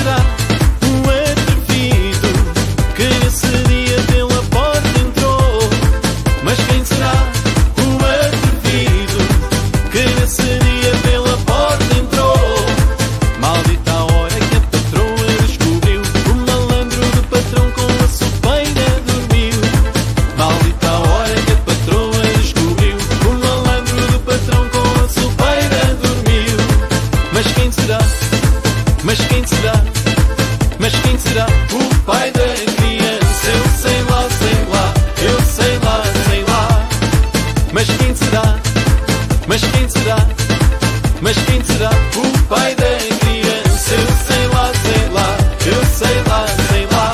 será o atrevido que nesse dia pela porta entrou? Mas quem será o atrevido que nesse dia pela porta entrou? Maldita a hora que a patroa descobriu, o malandro do patrão com a sopeira dormiu. Maldita a hora que a patroa descobriu, o malandro do patrão com a sopeira dormiu. Mas quem será? Mas quem será? Mas quem será o pai da criança? Eu sei lá, eu sei lá, sei lá. Mas quem será? Mas quem será? Mas quem será o pai da criança? Eu sei lá, eu sei lá, sei lá.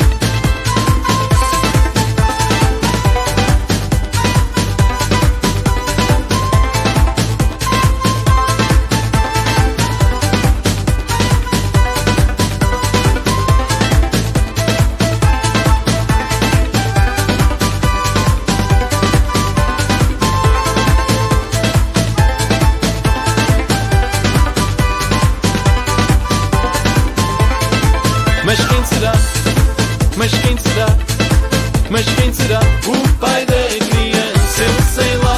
Mas quem será? Mas quem será? Mas quem será o pai da criança? Eu sei lá.